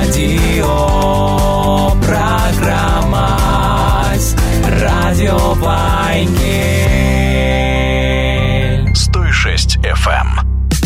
Программа Радио Вайнгель 106 FM.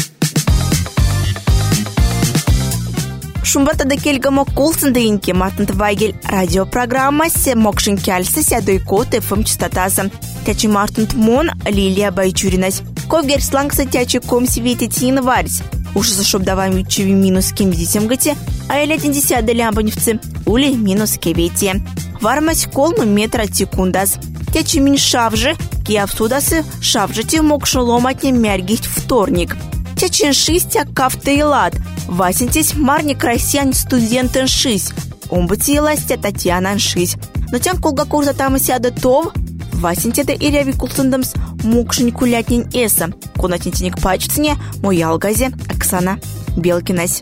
Шумбата келгамок кулсындыйынки Мартын Вайгель радиопрограммасы мокшин кяльсы сядойкот ФМ частотасы. Тячи Мартын Мон Лилия Байчуринась. Ковгер слангса тячи ком свететин варсь. Уж за шобдавами чеви минус кемдитем гати, а или 10 лямбаневцы ули минус кевети. Вармась колмы метра секундас. Тячи мин шавжи, киавсудасы шавжити мокшо ломатне мяргить вторник. Тячин шистя кафтейлад. Васентись марни красян студентен шись. Омбатиеластя Татьяна шись. Но тян колгакур затамы сяда тов. Васентеда иряви кулсындымс мокшин кулятнин эса. Конатнитиник пачцне моялгазе Оксана Белкинась.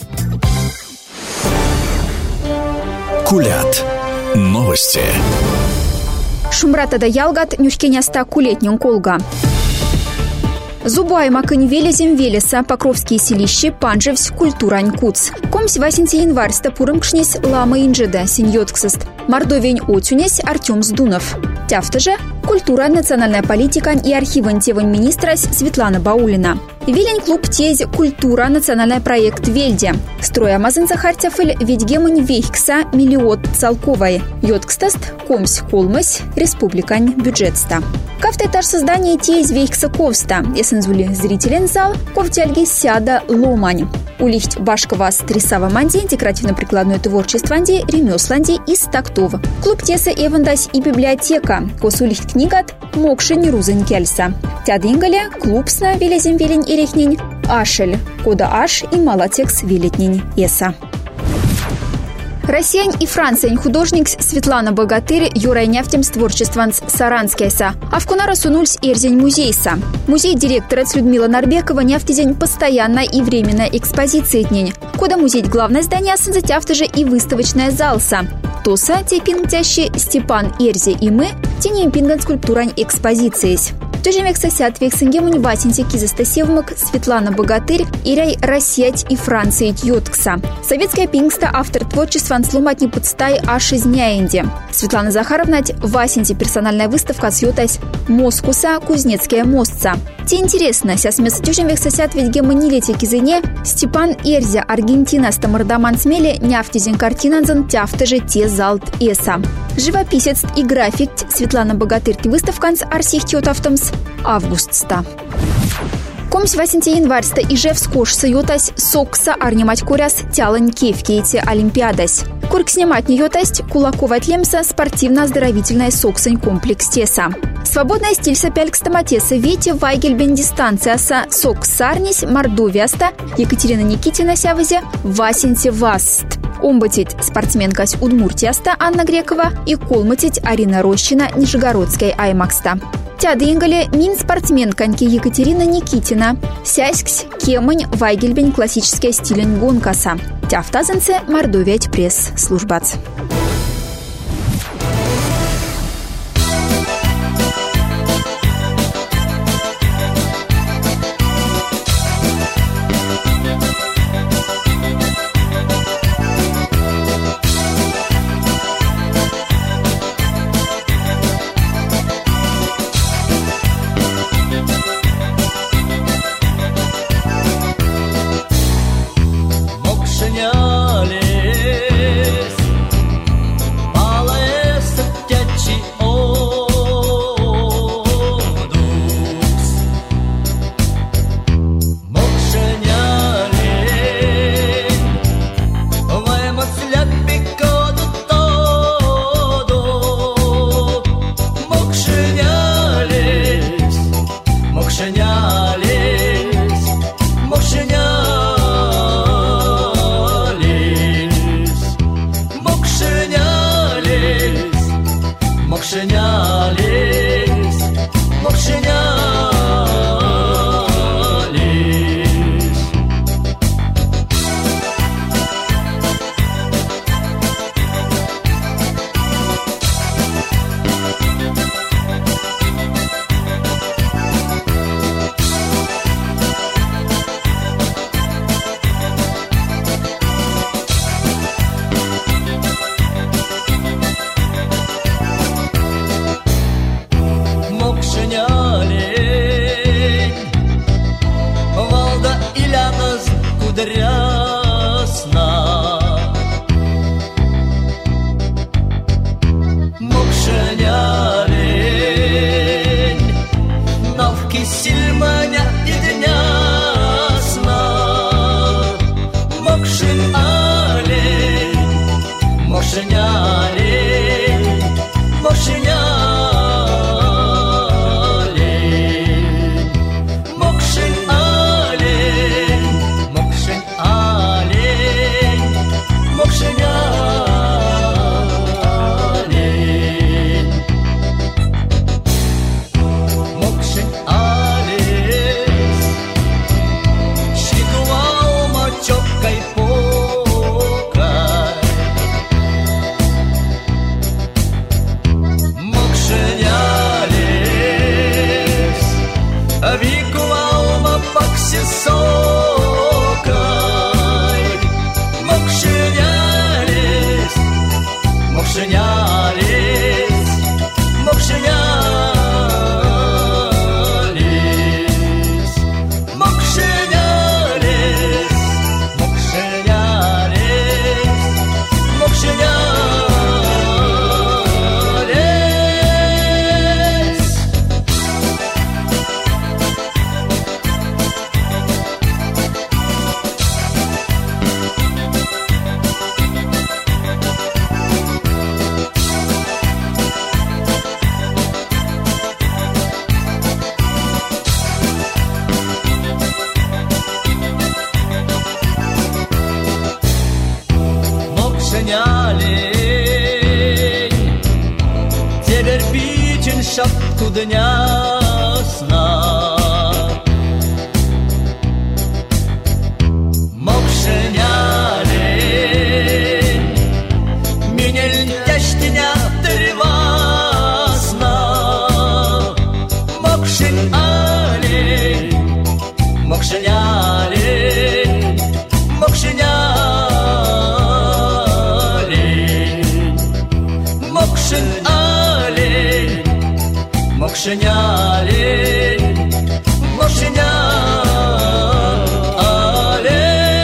Кулят. Новости. Шумратада ялгат нюшкеняста кулетнин колга. Зубайма кынь-велезем велеса Покровские селищи панжевсь культурань куц. Комсь 8 январь стапурым кшнись лама инжеда синьотксыст. Мордовень отюнесь Артем Сдунов. Тяфтаже культура, национальная политика и архивен тевань министра Светлана Баулина. Велень клуб тезь культура, национальный проект Вельде. Строя мазын захартяфель ведьгемань вейхкса миллиот целковой. Йоткстаст комсь колмась республикань бюджетста. Кафта этаж создания тезь вейхкса ковста. Эсензули зрителен зал ковтяльги сяда ломань. Улихть башкова стресава манди, декоративно-прикладное творчество анди, ремесланди и стактова. Клуб теса эвандась и библиотека. Косулихть книгат мокши нерузен кельса. Тядынгале клуб сна велезем велень ирехнень ашель. Кода аш и малатекс велетнень эса. Россиян и Франция художник Светлана Богатырь юрай нефтем с творчеством Саранскайса. А в Кунара сунульс эрзень музейса. Музей директора Людмила Нарбекова нефтедень постоянно и временно экспозиции днень. Кода музей главное здание сензатяфтаже и выставочная залса. Тоса тепингтящий Степан Эрзи и мы тенем пинган скульптурань экспозициись. Тужемек сосят вексенгемунь васенти кизастасевмак Светлана Богатырь иряй Россиять и Франция Йоткса. Советская пингста автор творчества анслуматни подстай аж из няенди. Светлана Захаровна васенти персональная выставка сьотась Москуса Кузнецкая мостца. Те интересно, ся смеса тужемек сосят ведь гемонилите кизыне Степан Эрзя Аргентина стамардаман смеле няфтизен картинанзан тяфтаже те залт эса. Живописец и график Светлана Богатырь выставканс арсихтиотавтомс августста. Комсь 8 январьста Ижевск кош саютась сокса арнимать куряс тялань кевкейте олимпиадась. Курк снимать неютасть кулакова тлемса спортивно-оздоровительная соксань комплекс теса. Свободная стиль сапяльк стоматеса Вете Вайгельбен дистанцияса соксарнись Мордовиаста Екатерина Никитина сявазе Васенте Васт. Омбатить спортсменкась Удмуртияста Анна Грекова и колматить Арина Рощина Нижегородской Аймакста. Тядынгале мин спортсменканьки Екатерина Никитина. Сяськсь кемань Вайгельбень классический стилен гонкаса. Тяфтазенце Мордовиять пресс-службац. Шапку дня сна Мокшеняли Минель тяжтеня тревасна Мокшеняли Мокшеняли Мокшеняли Мокшеняли Мокшеняли, мокшеняли.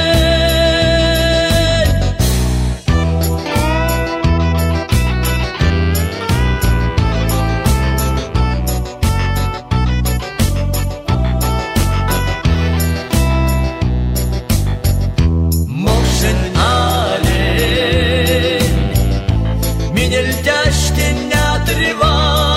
Мокшеняли, минель тяжтеня трева.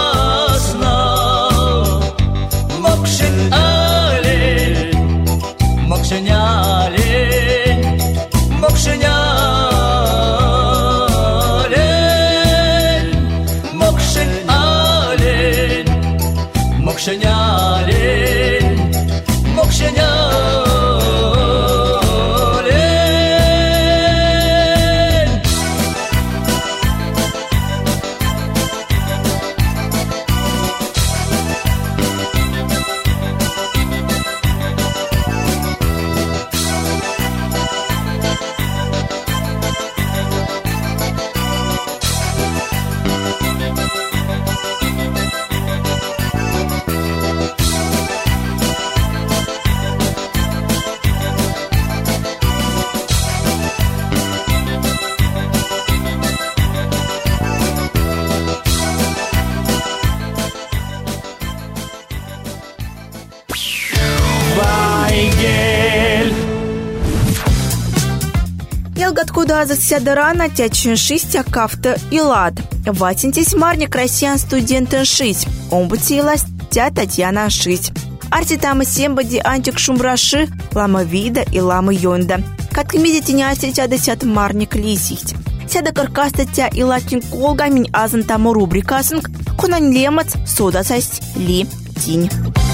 Откуда засядарана тячин шистя кафта и лад. Ватинтись марник россиян студентен шить. Омбутилась тя Татьяна шить. Арти там и сембади антик шумраши, лама вида и лама йонда. Как видите, не остритя десят марник лисихть. Сяда каркаста тя и латин колга минь азан тому рубрикасынг, кунан лемац сода састь ли тинь.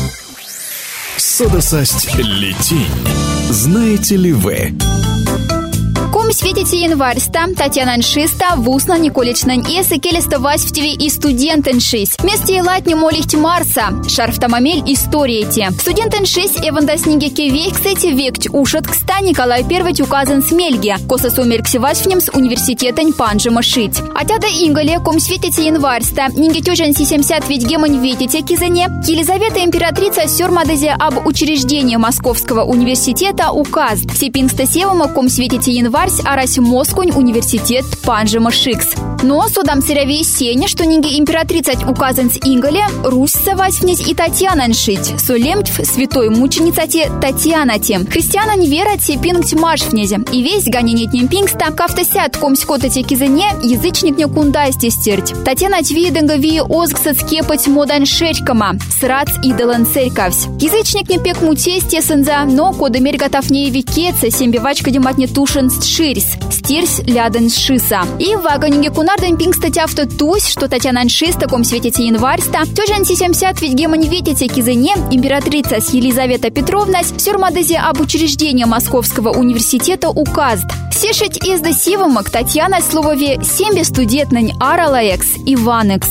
Сода састь ли тинь. Знаете ли вы? Ком светите январьста, Татьяна Ншиста, Вусна Николичнан Эсы, Келеста Васьфтеви и студент Ншись. Вместе латни молихть Марса, Шарфтамамель история те. Студент Ншись, Эванда Снегеке Вейксети Векть Ушат Кста Николай I указан Смельге, Коса Сумеркси Васьфнемс университета Ньпанжима шить. Атяда Ингале, ком светите январьста, Нингетюжан Си-70 ведь гемонь ветите Кизане, Елизавета императрица Сёрмадезе об учреждении Московского университета указ. Сепинста Севама, ком светите январь, арась Москунь университет Панжима Шикс. Но судам серявей сеня, что нинги императрица указан с Ингале, Русь савасьнись и Татьяна ншить, солемтв святой мученицате Татьяна тем. Христиана не верят се пингть машфнезе, и весь ганенетнем пингста кафтасят комскотате кизане язычник не кундасти стерть. Татьяна твиденгови озгсат скепать модан шерькама, срац идолан церковсь. Язычник не пек мутесте сенза, но кодомерь готов не викеца, сембивачка дематне тушен ширс, стирс ляден шиса. И в вагонинге кунарден пинг статья в тусь, что Татьяна Ншис в таком свете январьста, тоже Си-70 ведь гемон ветите кизене, императрица с Елизавета Петровна с сюрмадезе об учреждении Московского университета указ. Сешить из досивомок Татьяна словове сембе студентнень аралаекс Иванекс.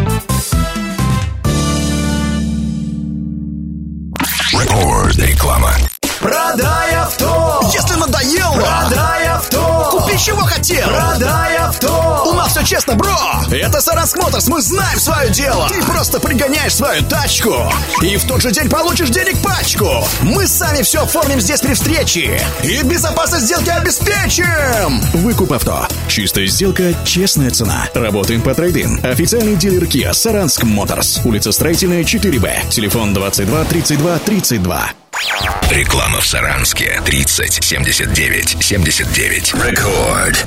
Реклама. Продай авто! Если надоело! Продай авто! Купи чего хотел! Продай авто! У нас все честно, бро! Это Саранск Моторс, мы знаем свое дело! Ты просто пригоняешь свою тачку и в тот же день получишь денег пачку! Мы сами все оформим здесь при встрече и безопасность сделки обеспечим! Выкуп авто. Чистая сделка, честная цена. Работаем по трейд-ин. Официальный дилер Kia Саранск Моторс. Улица Строительная, 4Б. Телефон 22 32 32. Реклама в Саранске. 30 79 79. Рекорд.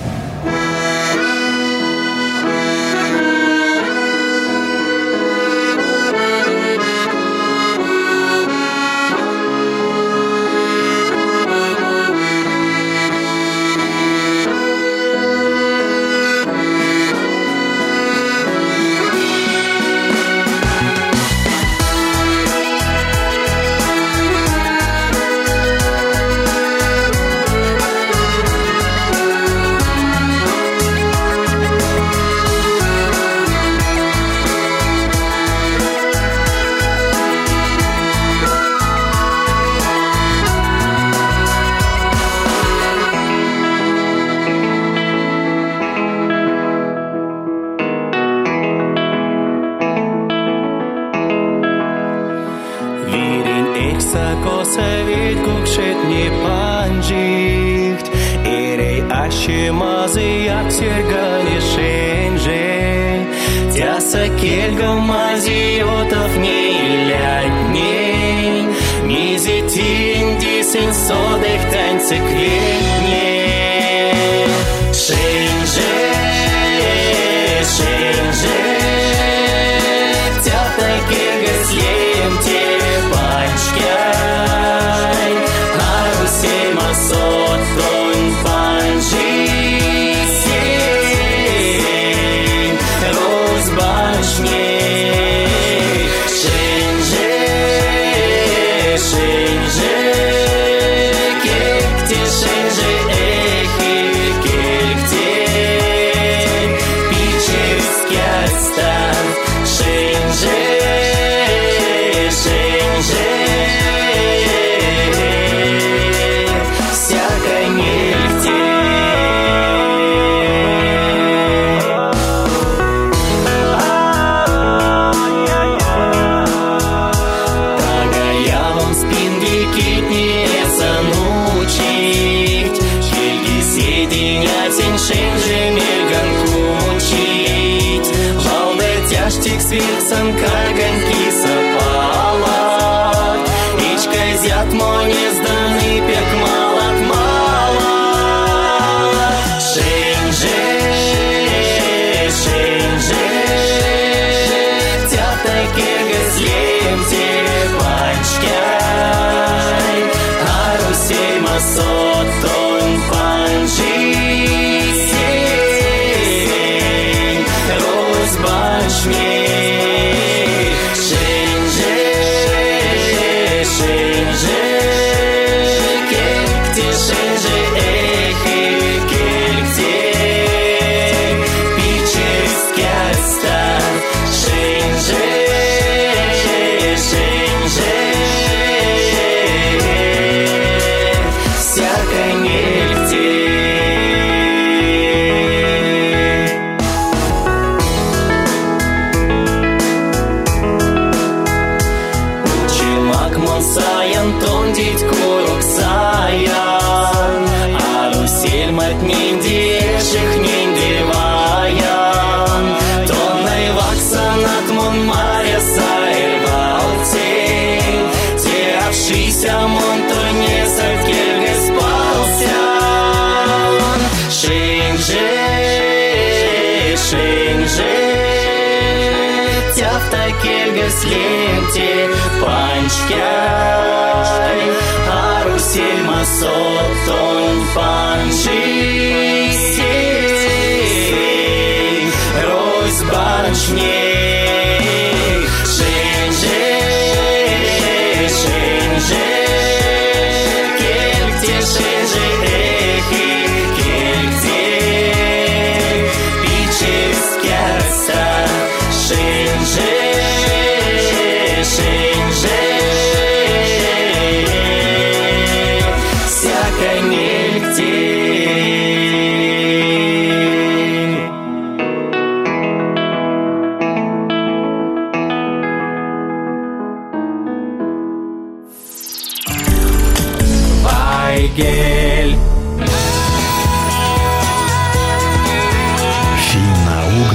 Вайгель.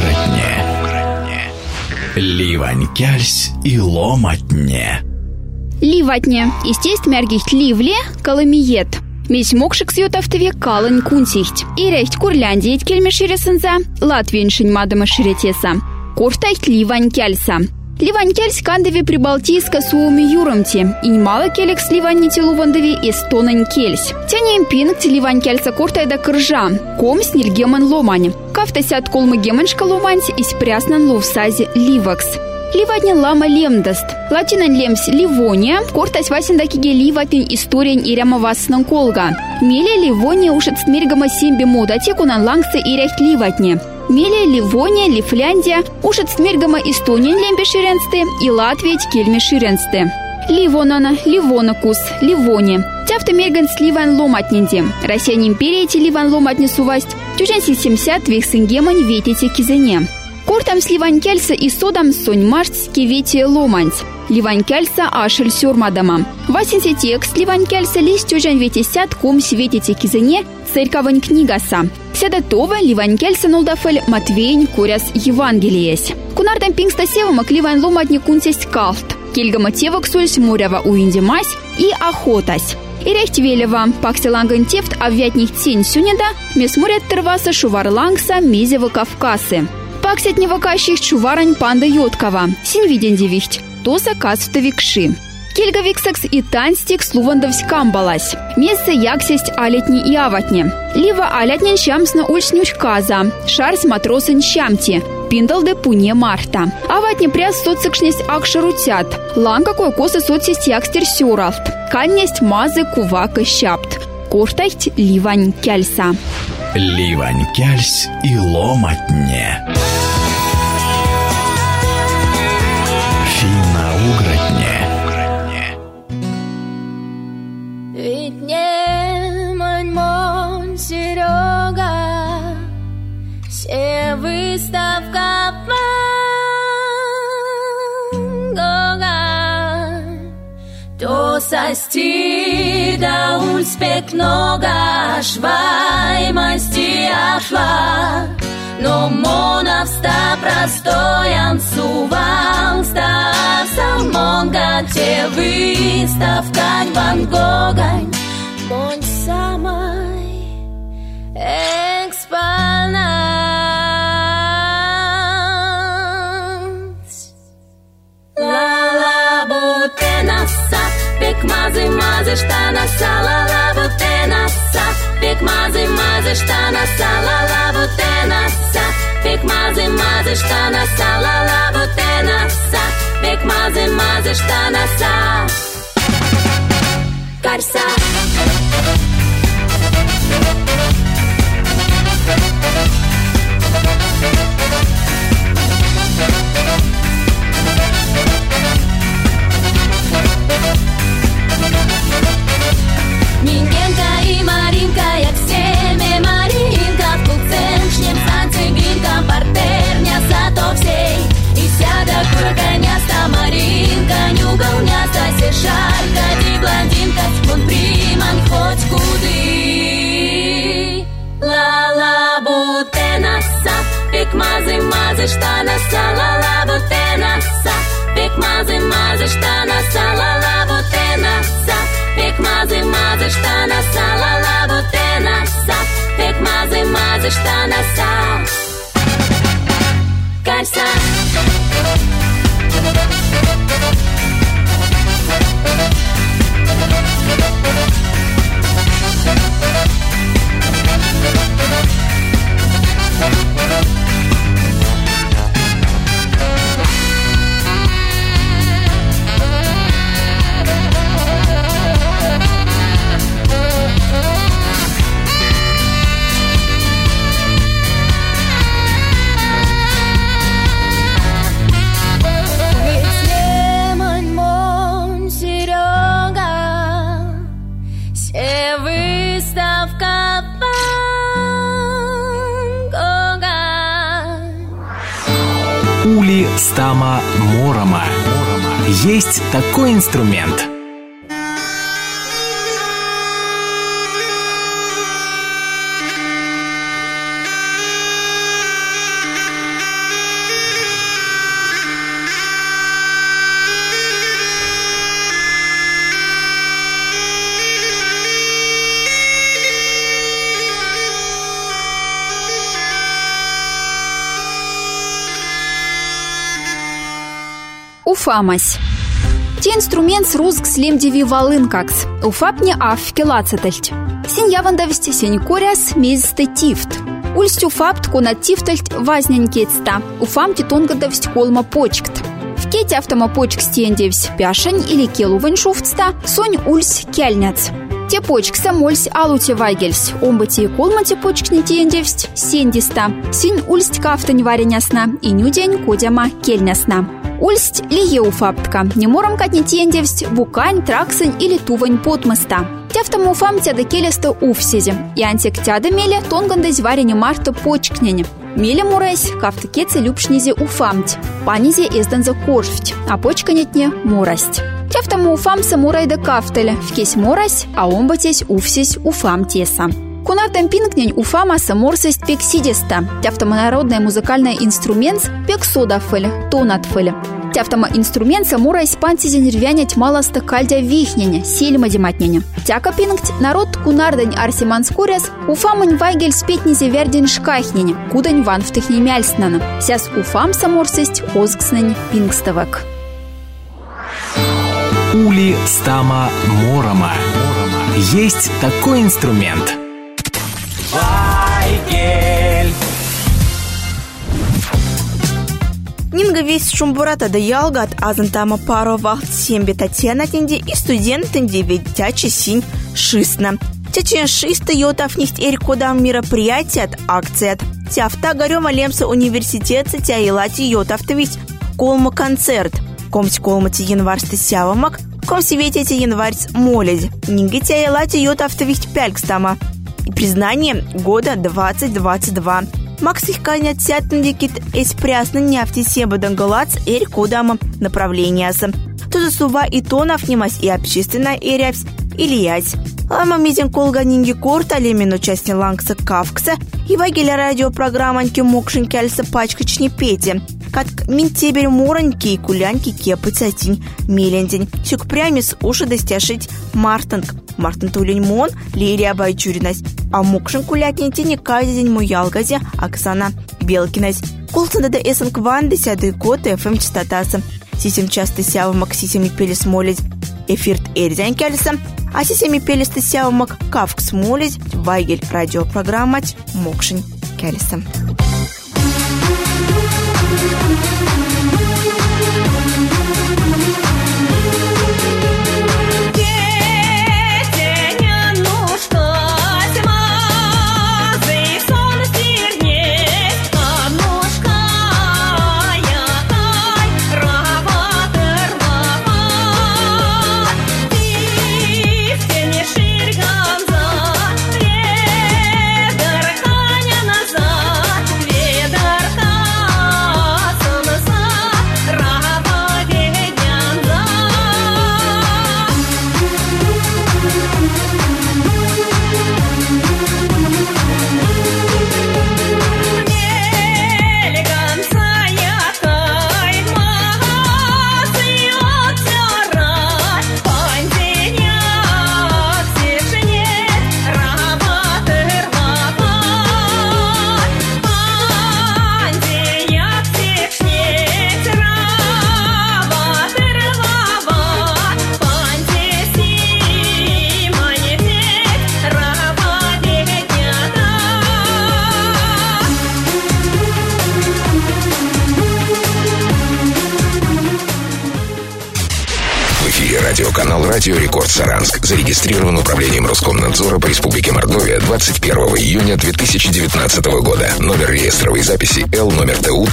Финно-угротне. Ливань кяльсь и ломатне. Ливатне. Естест мергихт ливле, каламиет. Месь мокшик с ютавтове калань кунтихт. И рехт Курляндиет кельме ширесенза, Латвиен шиньмадама ширетеса. Куртайт ливань кельса. Ливань кельс кандеве прибалтийска суоми юромти. И немало келек с ливань телувандове эстонань кельс. Тянем пинкт ливань кельса куртайда кржа. Ком с нильгеман ломань. Кафтасят колмы геманшка ломансь и спряснан ловсази ливакс. Ливатня лама лемдаст. Латинан лемс ливония, кортась васиндакиге ливатнин историан иряма васнан колга. Меле ливония ушет смергама симби мода текунан лангса иряхт ливатне. Меле Ливония, Лифляндия, ушет смергама Эстониан лембе ширенсты и Латвия кельме ширенсты. Ливонана, Ливонакус, Ливони. Тяфта мерган сливан ломатнинди. Россиян империя ти ливан ломатни сувасть. Тюжан 70 вехсенгемань ветите кизене. Кортам сливан кельса и содам сонь марс кевети ломанц. Ливан кельса ашель сюрмадама. Васинси текст ливан кельса лист тюжан ветисят ком светите кизене церковань книгаса. Седатова ливан кельса нолдафель Матвейн куряс Евангелиес. Кунардам пингстасевамак ливан ломатни кунтесть калт. Кельгама тевок сульс мурява уиндимась и охотась. Ирехтвелева, пакселанган тефт авятних тень сюнеда, месмурят терваса шуварлангса мизева Кавказы. Паксет невакащих чуварань панда йоткова, син виден девихт, тоса каствтовикши. Кельгавиксакс и танстик слувандовсь камбалась. Место яксесть алетни и аватне. Лива алятнен щамсна ульснюч каза, шарс матросен щамти. Пиндалде пуне марта. Аватне пряс соцсекшнесть акшарутят. Лан какой косы соцсесть якстер сюралт. Каннесть мазы кувака щапт. Куртайт ливань кельса. Ливань кельс и ломатне. Финна угротне. Ведь не мон Серега, все выставка Ван Гога, то состида ульспек нога, шваймасти ашла, но моновста простоян сувал, стався монга те выставка Ван Гога, мон самой экспонат. Ла-ла бутенаса, пек мазы штанаса, ла-ла бутенаса, пек мазы штанаса, ла-ла бутенаса, пек мазы штанаса, ла-ла бутенаса, пек мазы штанаса. Карса. Мингенка и Маринка, як семе Маринка, в кулценшнем танце гринка, партерня зато всей. И сяда курганяста Маринка, нюгалняста сешарка, ди блондинка, он приман хоть куды. Ла-ла бутенаса, пек мазы штанаса, ла-ла бутенаса, пек мазы штанаса, ла-ла бутенаса, пек мазы штанаса, ла-ла бутенаса, пек мазы штанаса. Карса. Ули стама морома. Есть такой инструмент. Уфамась. Те инструмент с руск слемдеви волынкакс. Уфапне афке лацетальть. Син явандавсть сень коряс мезисты тифт. Ульсть уфапт конат тифтальть вазнянькетста. Уфам титонгадавсть колма почкт. В кете автомопочк стендевсь пяшень или келувань шуфтста, сонь ульсь кельняц. Те почкса мольсь алуте вайгельсь. Омбати и колмати почкни тендевсть сендиста. Син ульсть кафтань варенясна и нюдень кодяма кельнясна. Ульсть лие уфаптка. Немором катни тендевсть букань, траксань или тувань потмыста. Тяфтам уфам тяда келеста уфсизи. И антик тяда меле тонгандась варене марта почкнене. Меле мурайсь, кафты кецы любшнизе уфамть. Панизе эзданза коржвть, а почканетне мурасть. Тяфтам уфам самурайда кафтеля. Вкесь мурась, а омбатесь уфсись уфам теса. Кунартам пинкнень уфама саморсость пек сидеста. Тяфтама народный музыкальный инструмент пек содафель, тонатфель. Тяфтама инструмент самурайсь пантизень рвянять малоста кальдя вихнене, сельма дематнене. Тяка пинкть народ кунардань арсиман скоряс уфамань вайгель спетнизе вердень шкахнене, кудань ван втыхне мяльснана. Сяс уфам саморсость озгснень пингставак. Ули стама морома. Есть такой инструмент. Вайгель. Нинга весь шумбурата да ялгат азантама пару вахт сембе Татьяна тенди и студент тенди ведь тячи синь шистна. Тячи шиста йотав нихт эрикодам мероприятия акцият. Тяфта горема лемса университета тяилати йотав ведь колма концерт. Комсь колмати январсты сявамак, комси ведь эти январс моледь. Нинга тяилати йотав ведь пялькстама. И признание года 2022. Макс их канят сятн дикит эспрясно нефти себа дангалац эрикодама направлениаса. Туда сува и тонов немась и общественная эрявсь или ять. Лама митинг колга нинги корта лемин участни лангса кавкса и вагеля радиопрограмманки мокшин кяльса пачкачни пети. Как минтебель мораньки и куляньки кепы цатинь мелендень. Сюк прямис уши достяшить мартанг. Мартан тулень мон Лилия Байчуринась. А мокшин кулятни тени казень муялгазе Оксана Белкинась. Колцанда да эсэнк ван десятый год ФМ частотаса. Сисем часто сявамак сисеми пелес молить. Эфирт эрзянь кяльса. А сисеми пелес сявамак кавкс молить. Вайгель радиопрограммать мокшин кяльса. Радиоканал «Радио Рекорд Саранск» зарегистрирован управлением Роскомнадзора по Республике Мордовия 21 июня 2019 года. Номер реестровой записи Л номер ТУ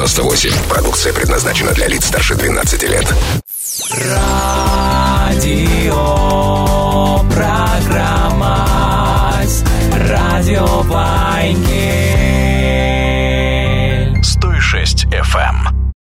1300198. Продукция предназначена для лиц старше 12 лет. Радио.